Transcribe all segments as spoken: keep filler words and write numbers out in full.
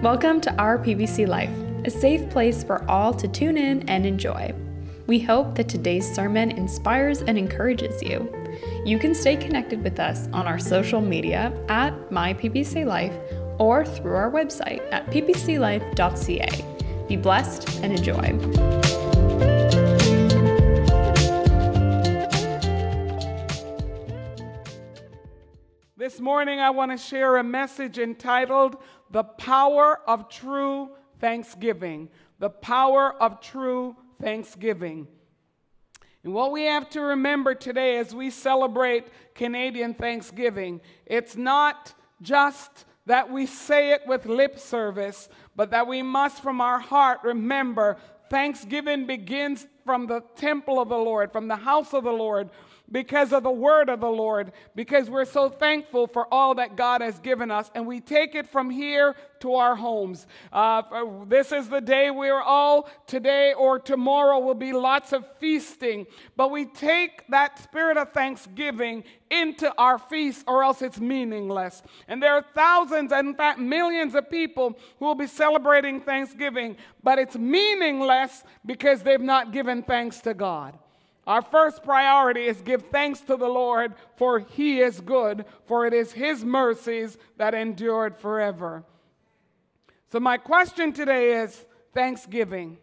Welcome to our P B C Life, a safe place for all to tune in and enjoy. We hope that today's sermon inspires and encourages you. You can stay connected with us on our social media at My P B C Life or through our website at p b c life dot c a. Be blessed and enjoy. This morning I want to share a message entitled, The Power of True Thanksgiving. The Power of True Thanksgiving. And what we have to remember today as we celebrate Canadian Thanksgiving, it's not just that we say it with lip service, but that we must from our heart remember Thanksgiving begins from the temple of the Lord, from the house of the Lord, because of the word of the Lord, because we're so thankful for all that God has given us, and we take it from here to our homes. Uh, this is the day we're all, today or tomorrow will be lots of feasting, but we take that spirit of thanksgiving into our feast, or else it's meaningless. And there are thousands, and in fact millions of people who will be celebrating Thanksgiving, but it's meaningless because they've not given thanks to God. Our first priority is give thanks to the Lord, for He is good, for it is His mercies that endured forever. So my question today is Thanksgiving.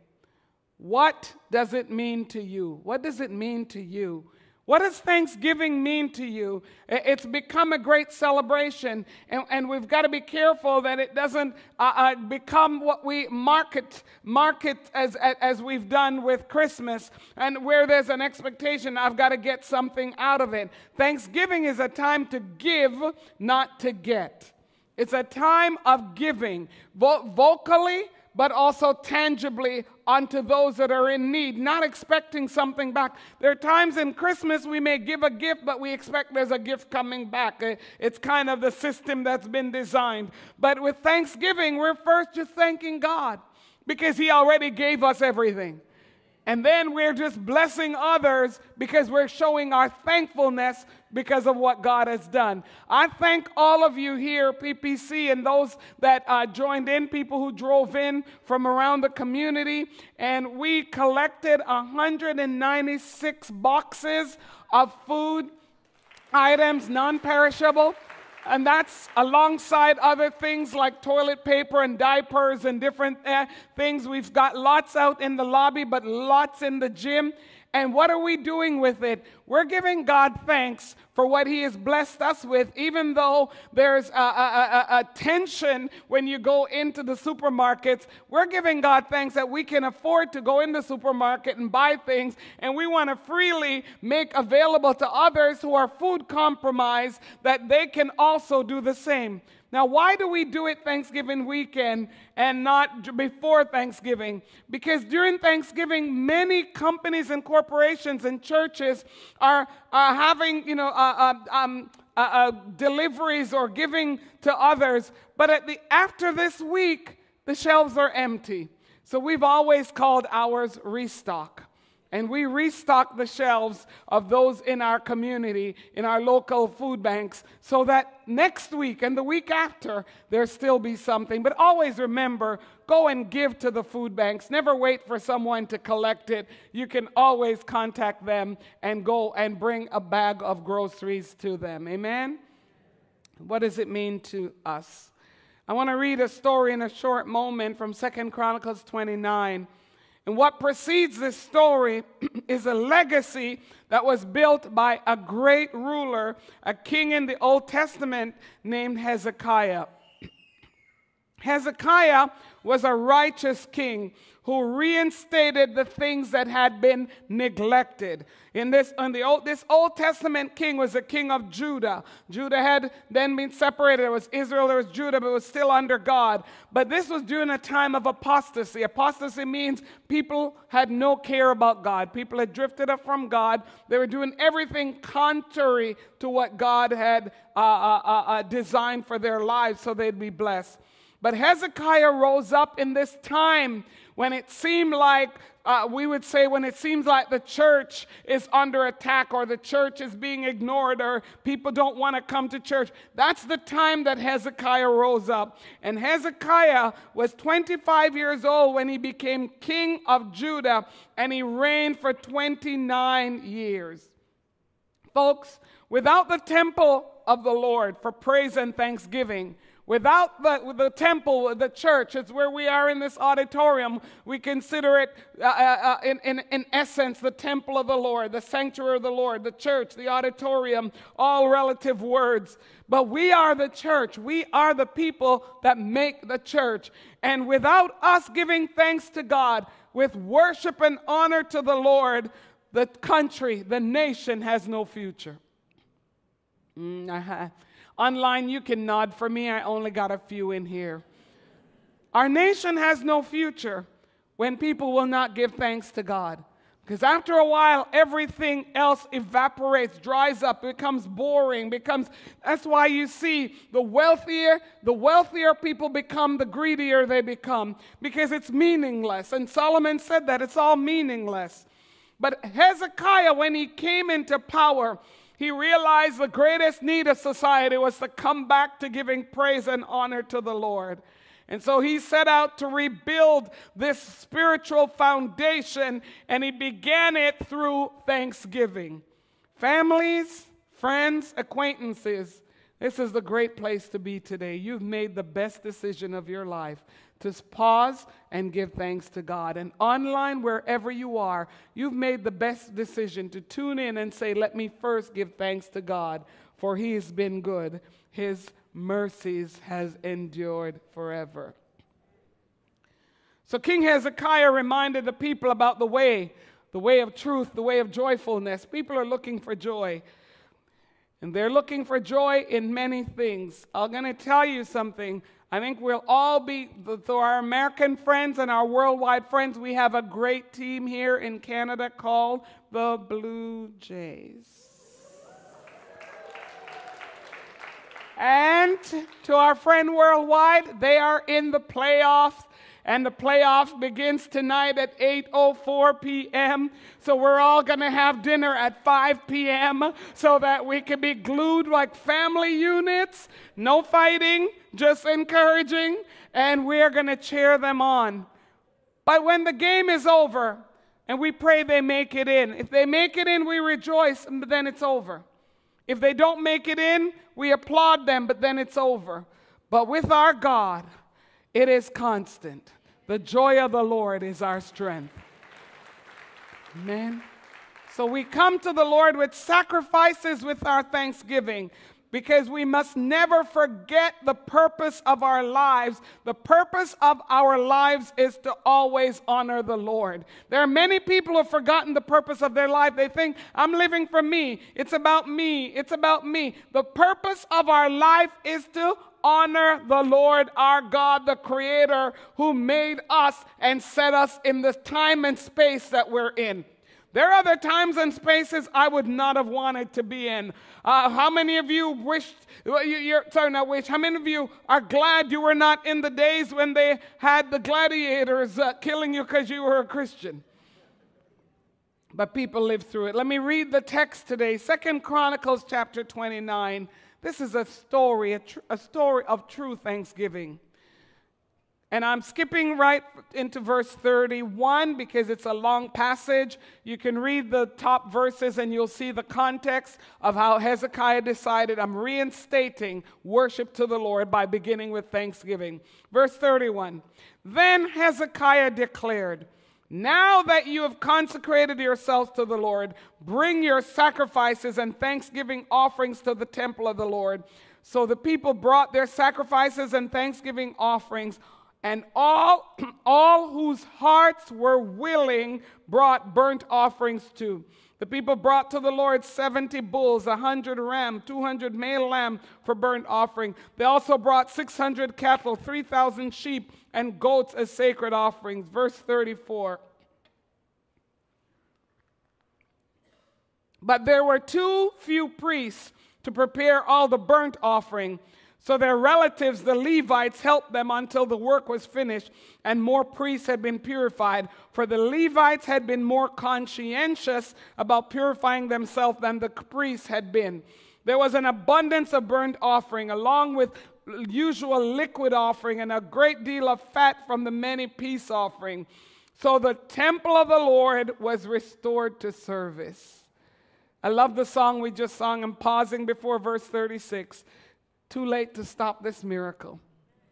What does it mean to you? What does it mean to you? What does Thanksgiving mean to you? It's become a great celebration, and, and we've got to be careful that it doesn't uh, uh, become what we market market as, as we've done with Christmas, and where there's an expectation, I've got to get something out of it. Thanksgiving is a time to give, not to get. It's a time of giving, vo- vocally, but also tangibly unto those that are in need, not expecting something back. There are times in Christmas we may give a gift, but we expect there's a gift coming back. It's kind of the system that's been designed. But with Thanksgiving, we're first just thanking God because He already gave us everything. And then we're just blessing others because we're showing our thankfulness because of what God has done. I thank all of you here, P P C, and those that uh, joined in, people who drove in from around the community. And we collected one hundred ninety-six boxes of food items, non-perishable. And that's alongside other things like toilet paper and diapers and different uh, things. We've got lots out in the lobby, but lots in the gym. And what are we doing with it? We're giving God thanks for what He has blessed us with, even though there's a, a, a, a tension when you go into the supermarkets. We're giving God thanks that we can afford to go in the supermarket and buy things, and we want to freely make available to others who are food compromised that they can also do the same. Now, why do we do it Thanksgiving weekend and not before Thanksgiving? Because during Thanksgiving, many companies and corporations and churches are, are having, you know, uh, uh, um, uh, uh, deliveries or giving to others. But at the after this week, the shelves are empty. So we've always called ours restock. And we restock the shelves of those in our community, in our local food banks, so that next week and the week after, there still be something. But always remember, go and give to the food banks. Never wait for someone to collect it. You can always contact them and go and bring a bag of groceries to them. Amen? What does it mean to us? I want to read a story in a short moment from Second Chronicles twenty-nine. And what precedes this story is a legacy that was built by a great ruler, a king in the Old Testament named Hezekiah. Hezekiah was a righteous king who reinstated the things that had been neglected. In this, in the old, this Old Testament king was the king of Judah. Judah had then been separated. There was Israel, there was Judah, but it was still under God. But this was during a time of apostasy. Apostasy means people had no care about God. People had drifted up from God. They were doing everything contrary to what God had uh, uh, uh, designed for their lives so they'd be blessed. But Hezekiah rose up in this time when it seemed like, uh, we would say when it seems like the church is under attack or the church is being ignored or people don't want to come to church. That's the time that Hezekiah rose up. And Hezekiah was twenty-five years old when he became king of Judah, and he reigned for twenty-nine years. Folks, without the temple of the Lord for praise and thanksgiving, without the, the temple, the church, it's where we are in this auditorium, we consider it uh, uh, in, in, in essence the temple of the Lord, the sanctuary of the Lord, the church, the auditorium, all relative words. But we are the church. We are the people that make the church. And without us giving thanks to God, with worship and honor to the Lord, the country, the nation has no future. Mm, uh-huh. Online, you can nod for me. I only got a few in here. Our nation has no future when people will not give thanks to God. Because after a while, everything else evaporates, dries up, becomes boring, becomes, that's why you see the wealthier, the wealthier people become, the greedier they become, because it's meaningless. And Solomon said that, it's all meaningless. But Hezekiah, when he came into power, he realized the greatest need of society was to come back to giving praise and honor to the Lord. And so he set out to rebuild this spiritual foundation, and he began it through thanksgiving. Families, friends, acquaintances, this is the great place to be today. You've made the best decision of your life to pause and give thanks to God. And online, wherever you are, you've made the best decision to tune in and say, let me first give thanks to God, for he has been good. His mercies has endured forever. So King Hezekiah reminded the people about the way, the way of truth, the way of joyfulness. People are looking for joy. And they're looking for joy in many things. I'm going to tell you something. I think we'll all be, to our American friends and our worldwide friends, we have a great team here in Canada called the Blue Jays. And to our friend worldwide, they are in the playoffs. And the playoffs begins tonight at eight oh four p.m. So we're all going to have dinner at five p.m. so that we can be glued like family units. No fighting, just encouraging. And we're going to cheer them on. But when the game is over, and we pray they make it in. If they make it in, we rejoice, but then it's over. If they don't make it in, we applaud them, but then it's over. But with our God, it is constant. The joy of the Lord is our strength. Amen. So we come to the Lord with sacrifices with our thanksgiving, because we must never forget the purpose of our lives. The purpose of our lives is to always honor the Lord. There are many people who have forgotten the purpose of their life. They think, I'm living for me. It's about me. It's about me. The purpose of our life is to honor the Lord our God, the Creator, who made us and set us in the time and space that we're in. There are other times and spaces I would not have wanted to be in. Uh, how many of you wished, you're, sorry, not wish, how many of you are glad you were not in the days when they had the gladiators uh, killing you because you were a Christian? But people lived through it. Let me read the text today, Second Chronicles chapter twenty-nine. This is a story, a, tr- a story of true thanksgiving. And I'm skipping right into verse thirty-one because it's a long passage. You can read the top verses and you'll see the context of how Hezekiah decided, I'm reinstating worship to the Lord by beginning with thanksgiving. Verse thirty-one, then Hezekiah declared, now that you have consecrated yourselves to the Lord, bring your sacrifices and thanksgiving offerings to the temple of the Lord. So the people brought their sacrifices and thanksgiving offerings, and all, all whose hearts were willing brought burnt offerings too. The people brought to the Lord seventy bulls, one hundred ram, two hundred male lamb for burnt offering. They also brought six hundred cattle, three thousand sheep, and goats as sacred offerings. Verse thirty-four. But there were too few priests to prepare all the burnt offering. So their relatives, the Levites, helped them until the work was finished and more priests had been purified. For the Levites had been more conscientious about purifying themselves than the priests had been. There was an abundance of burnt offering, along with usual liquid offering, and a great deal of fat from the many peace offering. So the temple of the Lord was restored to service. I love the song we just sung. I'm pausing before verse thirty-six. Too late to stop this miracle.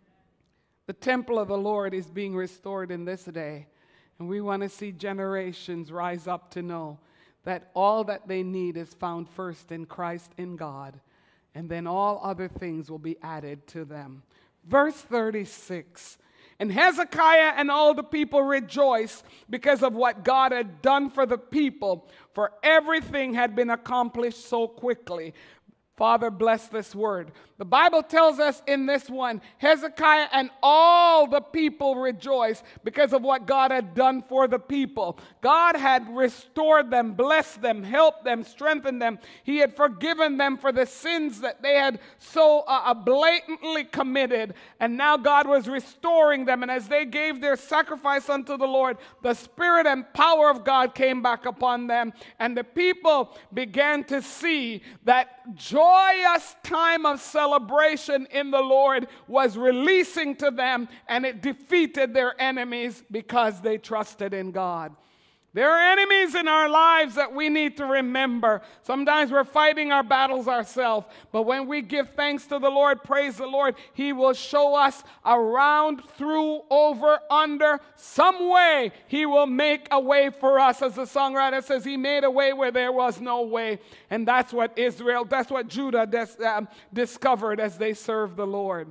The temple of the Lord is being restored in this day. And we want to see generations rise up to know that all that they need is found first in Christ, in God. And then all other things will be added to them. Verse thirty-six. And Hezekiah and all the people rejoiced because of what God had done for the people, for everything had been accomplished so quickly. Father, bless this word. The Bible tells us in this one, Hezekiah and all the people rejoiced because of what God had done for the people. God had restored them, blessed them, helped them, strengthened them. He had forgiven them for the sins that they had so uh, blatantly committed. And now God was restoring them. And as they gave their sacrifice unto the Lord, the Spirit and power of God came back upon them. And the people began to see that joyous time of celebration celebration in the Lord was releasing to them, and it defeated their enemies because they trusted in God. There are enemies in our lives that we need to remember. Sometimes we're fighting our battles ourselves, but when we give thanks to the Lord, praise the Lord, He will show us around, through, over, under, some way He will make a way for us. As the songwriter says, He made a way where there was no way. And that's what Israel, that's what Judah dis, um, discovered as they served the Lord.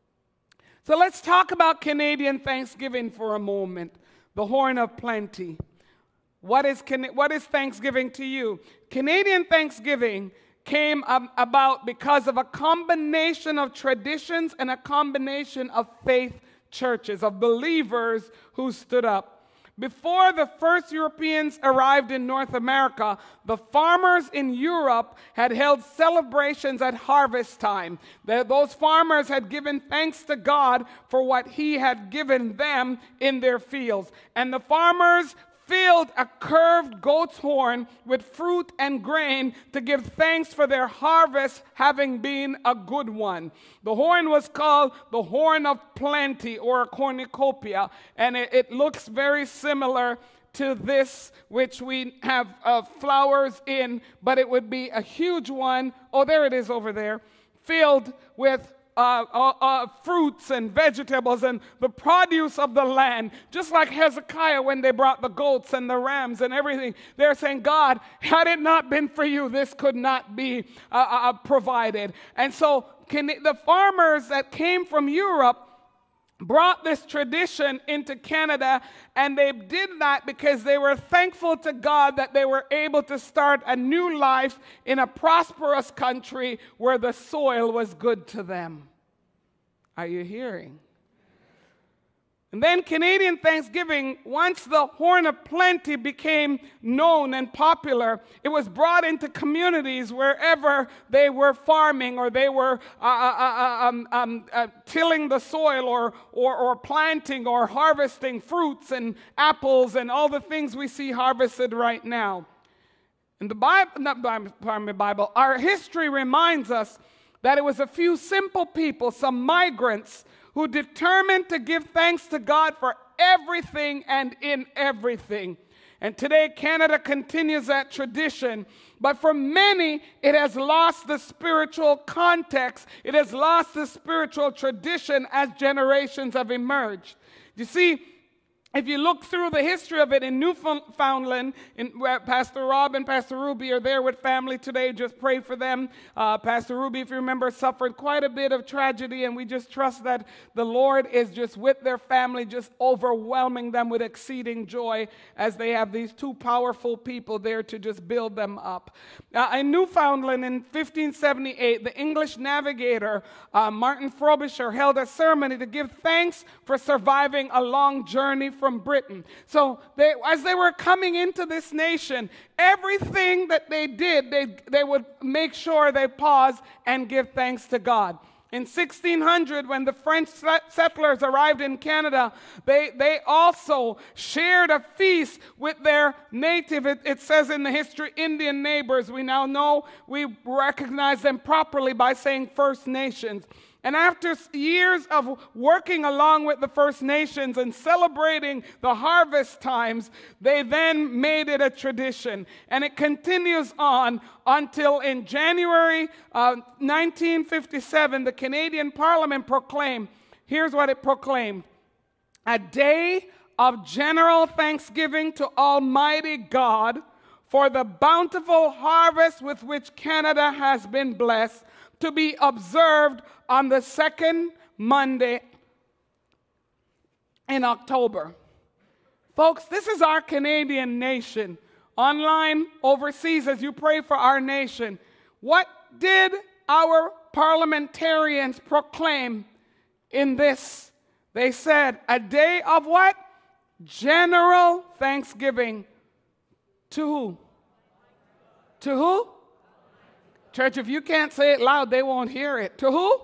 So let's talk about Canadian Thanksgiving for a moment. The horn of plenty. What is, what is Thanksgiving to you? Canadian Thanksgiving came um, about because of a combination of traditions and a combination of faith churches, of believers who stood up. Before the first Europeans arrived in North America, the farmers in Europe had held celebrations at harvest time. The, those farmers had given thanks to God for what He had given them in their fields. And the farmers filled a curved goat's horn with fruit and grain to give thanks for their harvest having been a good one. The horn was called the horn of plenty, or a cornucopia, and it, it looks very similar to this, which we have uh, flowers in, but it would be a huge one. Oh, there it is over there, filled with Uh, uh, uh, fruits and vegetables and the produce of the land. Just like Hezekiah when they brought the goats and the rams and everything. They're saying, God, had it not been for you, this could not be uh, uh, provided. And so can, the farmers that came from Europe brought this tradition into Canada, and they did that because they were thankful to God that they were able to start a new life in a prosperous country where the soil was good to them. Are you hearing? And then Canadian Thanksgiving, once the horn of plenty became known and popular, it was brought into communities wherever they were farming, or they were uh, uh, um, um, uh, tilling the soil, or, or, or planting or harvesting fruits and apples and all the things we see harvested right now. In the Bible, not pardon me, Bible, our history reminds us that it was a few simple people, some migrants, who determined to give thanks to God for everything and in everything. And today, Canada continues that tradition. But for many, it has lost the spiritual context. It has lost the spiritual tradition as generations have emerged. You see, if you look through the history of it in Newfoundland, in, where Pastor Rob and Pastor Ruby are there with family today, just pray for them. Uh, Pastor Ruby, if you remember, suffered quite a bit of tragedy, and we just trust that the Lord is just with their family, just overwhelming them with exceeding joy as they have these two powerful people there to just build them up. Uh, in Newfoundland in fifteen seventy-eight, the English navigator uh, Martin Frobisher held a ceremony to give thanks for surviving a long journey from from Britain. So they, as they were coming into this nation, everything that they did, they, they would make sure they paused and give thanks to God. In sixteen hundred, when the French settlers arrived in Canada, they, they also shared a feast with their native, it, it says in the history, Indian neighbors. We now know, we recognize them properly by saying First Nations. And after years of working along with the First Nations and celebrating the harvest times, they then made it a tradition. And it continues on until in January uh, nineteen fifty-seven, the Canadian Parliament proclaimed, here's what it proclaimed: a day of general thanksgiving to Almighty God for the bountiful harvest with which Canada has been blessed, to be observed on the second Monday in October. Folks, this is our Canadian nation. Online, overseas, as you pray for our nation, what did our parliamentarians proclaim in this? They said, a day of what? General thanksgiving. To who? To who? Church, if you can't say it loud, they won't hear it. To who?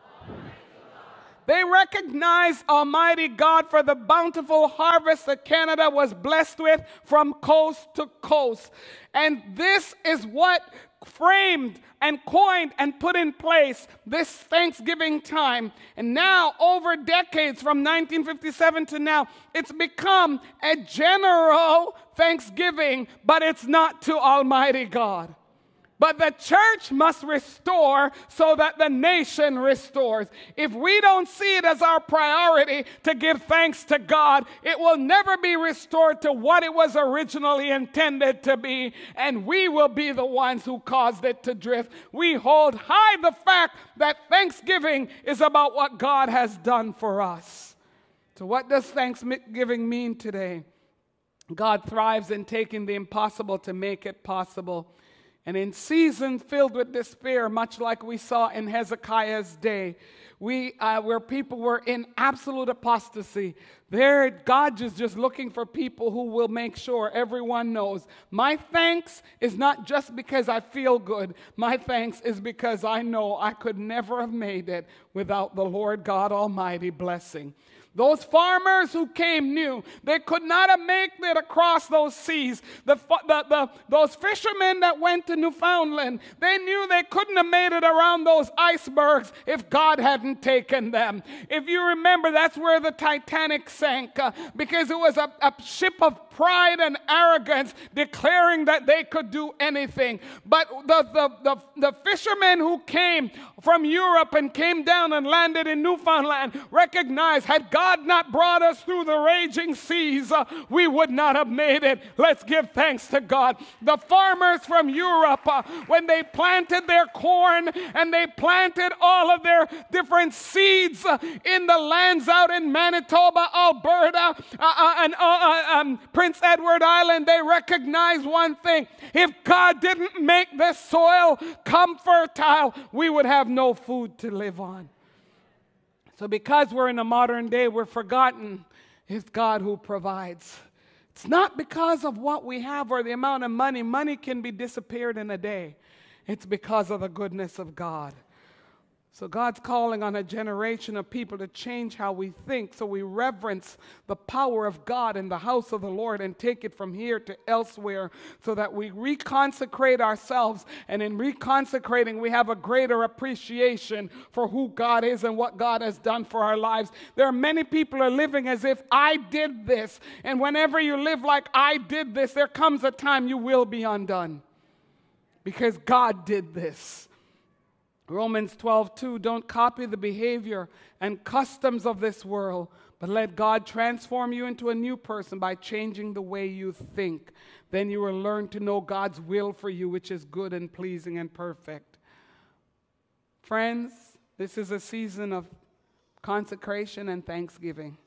They recognized Almighty God for the bountiful harvest that Canada was blessed with from coast to coast. And this is what framed and coined and put in place this Thanksgiving time. And now, over decades, from nineteen fifty-seven to now, it's become a general thanksgiving, but it's not to Almighty God. But the church must restore so that the nation restores. If we don't see it as our priority to give thanks to God, it will never be restored to what it was originally intended to be, and we will be the ones who caused it to drift. We hold high the fact that thanksgiving is about what God has done for us. So what does thanksgiving mean today? God thrives in taking the impossible to make it possible. And in seasons filled with despair, much like we saw in Hezekiah's day, we, uh, where people were in absolute apostasy, there God is just looking for people who will make sure everyone knows, my thanks is not just because I feel good. My thanks is because I know I could never have made it without the Lord God Almighty blessing. Those farmers who came knew they could not have made it across those seas. The, the, the, those fishermen that went to Newfoundland, they knew they couldn't have made it around those icebergs if God hadn't taken them. If you remember, that's where the Titanic sank, uh, because it was a, a ship of pride and arrogance declaring that they could do anything. But the, the, the, the fishermen who came from Europe and came down and landed in Newfoundland recognized, had God God not brought us through the raging seas, uh, we would not have made it. Let's give thanks to God. The farmers from Europe, uh, when they planted their corn and they planted all of their different seeds uh, in the lands out in Manitoba, Alberta, uh, uh, and uh, uh, um, Prince Edward Island, they recognized one thing. If God didn't make this soil come fertile, we would have no food to live on. So because we're in a modern day, we're forgotten it's God who provides. It's not because of what we have or the amount of money. Money can be disappeared in a day. It's because of the goodness of God. So God's calling on a generation of people to change how we think, so we reverence the power of God in the house of the Lord and take it from here to elsewhere, so that we reconsecrate ourselves, and in reconsecrating we have a greater appreciation for who God is and what God has done for our lives. There are many people who are living as if I did this, and whenever you live like I did this, there comes a time you will be undone, because God did this. Romans twelve two, don't copy the behavior and customs of this world, but let God transform you into a new person by changing the way you think. Then you will learn to know God's will for you, which is good and pleasing and perfect. Friends, this is a season of consecration and thanksgiving.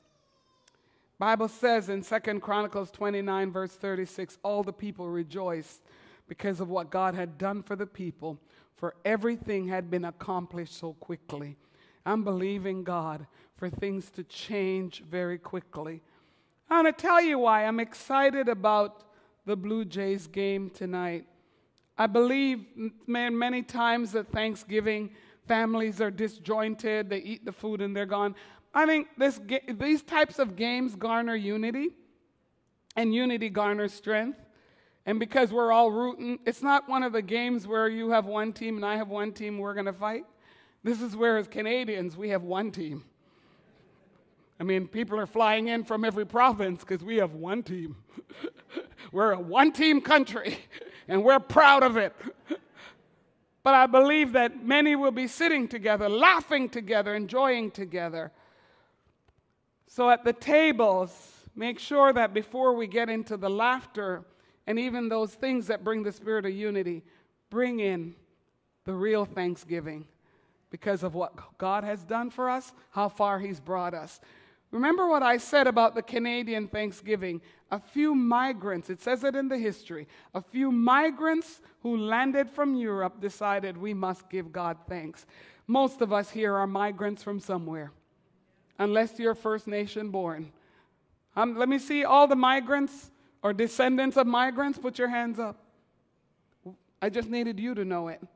Bible says in Second Chronicles twenty-nine, verse thirty-six, all the people rejoiced because of what God had done for the people, for everything had been accomplished so quickly. I'm believing God for things to change very quickly. I want to tell you why I'm excited about the Blue Jays game tonight. I believe, man, many times that Thanksgiving families are disjointed, they eat the food and they're gone. I think this, these types of games garner unity, and unity garners strength. And because we're all rooting, it's not one of the games where you have one team and I have one team, we're going to fight. This is where, as Canadians, we have one team. I mean, people are flying in from every province because we have one team. We're a one-team country, and we're proud of it. But I believe that many will be sitting together, laughing together, enjoying together. So at the tables, make sure that before we get into the laughter and even those things that bring the spirit of unity, bring in the real thanksgiving because of what God has done for us, how far He's brought us. Remember what I said about the Canadian Thanksgiving. A few migrants, it says it in the history, a few migrants who landed from Europe decided we must give God thanks. Most of us here are migrants from somewhere, unless you're First Nation born. Um, let me see all the migrants or descendants of migrants. Put your hands up. I just needed you to know it.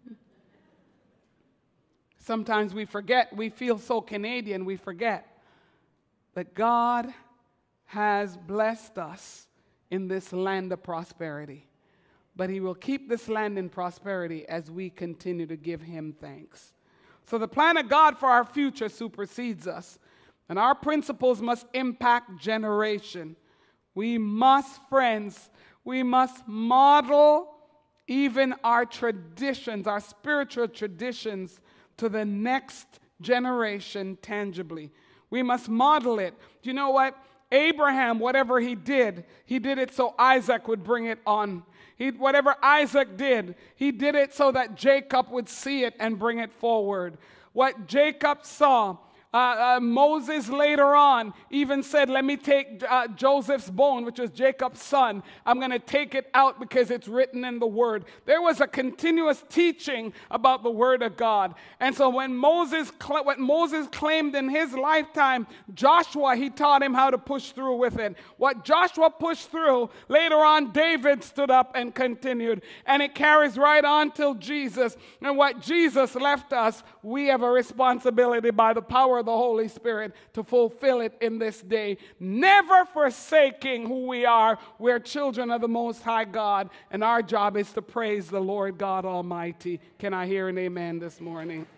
Sometimes we forget. We feel so Canadian, we forget that God has blessed us in this land of prosperity. But He will keep this land in prosperity as we continue to give Him thanks. So the plan of God for our future supersedes us. And our principles must impact generation. We must, friends, we must model even our traditions, our spiritual traditions, to the next generation tangibly. We must model it. Do you know what? Abraham, whatever he did, he did it so Isaac would bring it on. He, whatever Isaac did, he did it so that Jacob would see it and bring it forward. What Jacob saw, Uh, uh, Moses later on even said, let me take uh, Joseph's bone, which was Jacob's son. I'm going to take it out because it's written in the Word. There was a continuous teaching about the Word of God. And so when Moses, cl- what Moses claimed in his lifetime, Joshua, he taught him how to push through with it. What Joshua pushed through, later on David stood up and continued. And it carries right on till Jesus. And what Jesus left us, we have a responsibility by the power of the Holy Spirit to fulfill it in this day, never forsaking who we are. We're children of the Most High God, and our job is to praise the Lord God Almighty. Can I hear an amen this morning?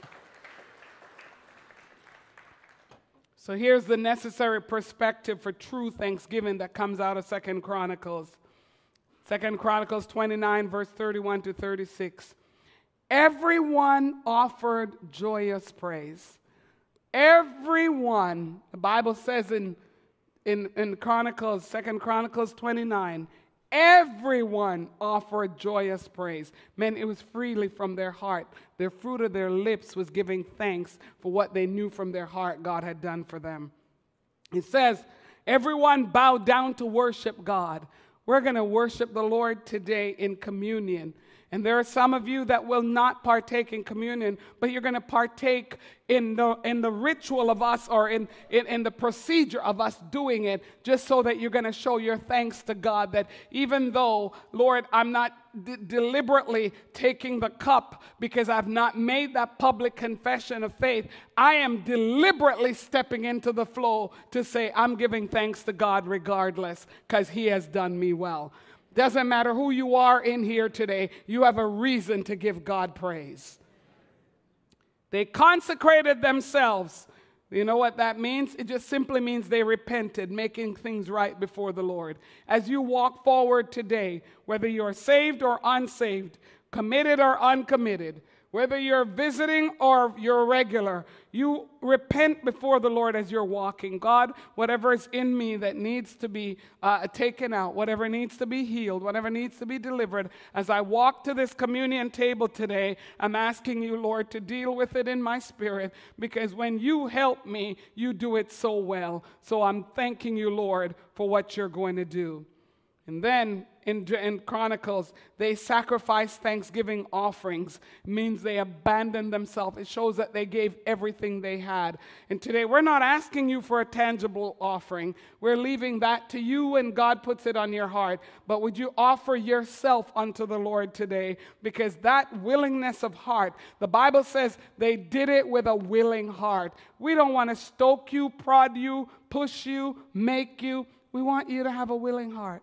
So here's the necessary perspective for true thanksgiving that comes out of Second Chronicles. Second Chronicles twenty-nine, verse thirty-one to thirty-six. Everyone offered joyous praise. Everyone, the Bible says in, in, in Chronicles, Second Chronicles twenty-nine, everyone offered joyous praise. Man, it was freely from their heart. Their fruit of their lips was giving thanks for what they knew from their heart God had done for them. It says, everyone bowed down to worship God. We're going to worship the Lord today in communion. And there are some of you that will not partake in communion, but you're going to partake in the in the ritual of us, or in, in, in the procedure of us doing it, just so that you're going to show your thanks to God that even though, Lord, I'm not d- deliberately taking the cup because I've not made that public confession of faith, I am deliberately stepping into the flow to say I'm giving thanks to God regardless because He has done me well. Doesn't matter who you are in here today, you have a reason to give God praise. They consecrated themselves. You know what that means? It just simply means they repented, making things right before the Lord. As you walk forward today, whether you're saved or unsaved, committed or uncommitted, whether you're visiting or you're regular, you repent before the Lord as you're walking. God, whatever is in me that needs to be uh, taken out, whatever needs to be healed, whatever needs to be delivered, as I walk to this communion table today, I'm asking you, Lord, to deal with it in my spirit, because when you help me, you do it so well. So I'm thanking you, Lord, for what you're going to do. And then in, in Chronicles, they sacrifice thanksgiving offerings. It means they abandoned themselves. It shows that they gave everything they had. And today, we're not asking you for a tangible offering. We're leaving that to you, and God puts it on your heart. But would you offer yourself unto the Lord today? Because that willingness of heart, the Bible says they did it with a willing heart. We don't want to stoke you, prod you, push you, make you. We want you to have a willing heart.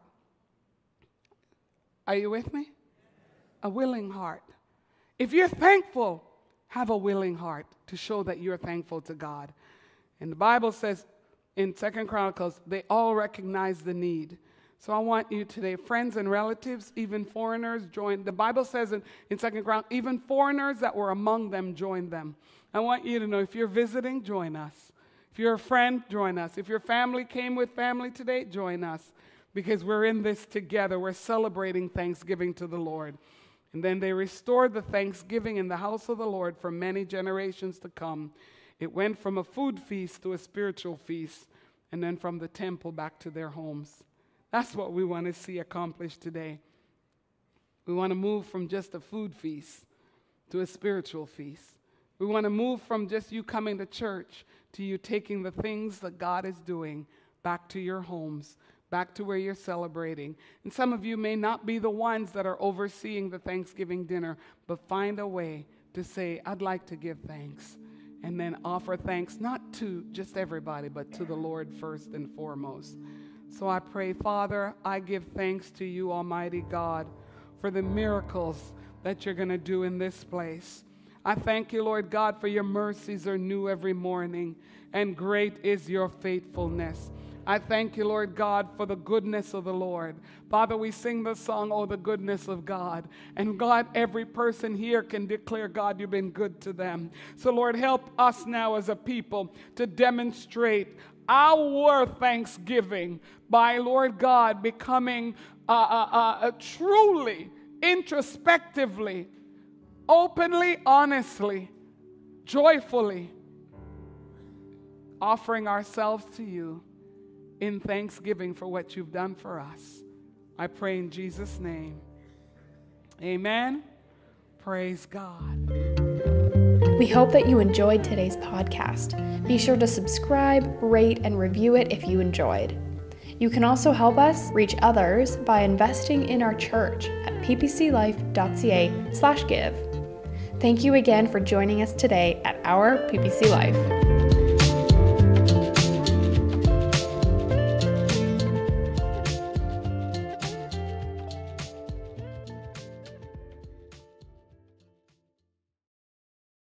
Are you with me? A willing heart. If you're thankful, have a willing heart to show that you're thankful to God. And the Bible says in Second Chronicles, they all recognize the need. So I want you today, friends and relatives, even foreigners, join. The Bible says in, in Second Chronicles, even foreigners that were among them joined them. I want you to know, if you're visiting, join us. If you're a friend, join us. If your family came with family today, join us. Because we're in this together. We're celebrating Thanksgiving to the Lord. And then they restored the Thanksgiving in the house of the Lord for many generations to come. It went from a food feast to a spiritual feast, and then from the temple back to their homes. That's what we want to see accomplished today. We want to move from just a food feast to a spiritual feast. We want to move from just you coming to church to you taking the things that God is doing back to your homes, back to where you're celebrating. And some of you may not be the ones that are overseeing the Thanksgiving dinner, but find a way to say, I'd like to give thanks. And then offer thanks, not to just everybody, but to the Lord first and foremost. So I pray, Father, I give thanks to you, Almighty God, for the miracles that you're going to do in this place. I thank you, Lord God, for your mercies are new every morning, and great is your faithfulness. I thank you, Lord God, for the goodness of the Lord. Father, we sing the song, Oh, the goodness of God. And God, every person here can declare, God, you've been good to them. So, Lord, help us now as a people to demonstrate our thanksgiving by, Lord God, becoming uh, uh, uh, truly, introspectively, openly, honestly, joyfully offering ourselves to you in thanksgiving for what you've done for us. I pray in Jesus' name. Amen. Praise God. We hope that you enjoyed today's podcast. Be sure to subscribe, rate, and review it if you enjoyed. You can also help us reach others by investing in our church at ppclife.ca slash give. Thank you again for joining us today at our P P C Life.